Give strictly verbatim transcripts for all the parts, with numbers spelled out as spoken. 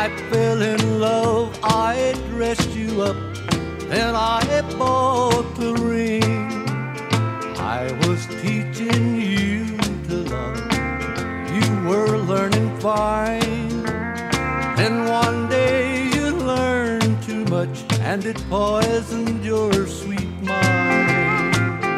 I fell in love, I dressed you up, then I bought the ring. I was teaching you to love, you were learning fine. Then one day you learned too much, and it poisoned your sweet mind.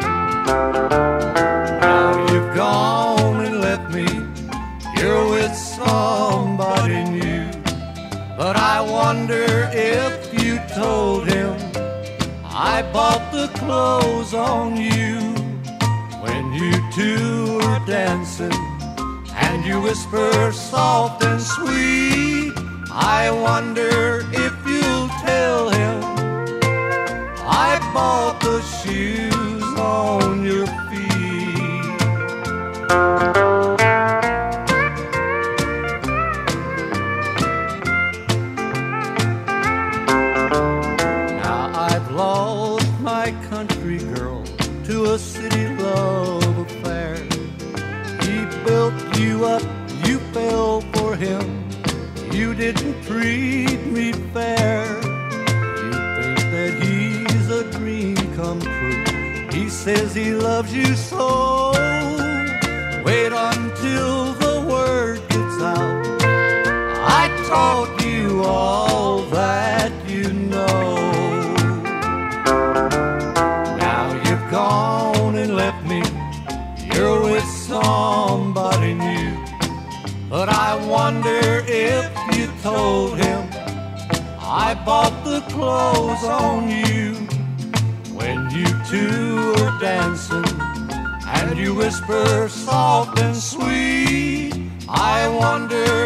Now you've gone and left me, you're with somebody new. But I wonder if you told him I bought the clothes on you. When you two were dancing and you whisper soft and sweet, I wonder if you'll tell him I bought the shoes on your feet. Now I've lost my country girl to a city love affair. He built you up, you fell for him, you didn't treat me fair. You think that he's a dream come true, he says he loves you so. Wait until the word gets out, I taught you all that you know. Now you've gone and left me, you're with somebody new. But I wonder if you told him I bought the clothes on you. When you two were dancing and you whisper soft and sweet, I wonder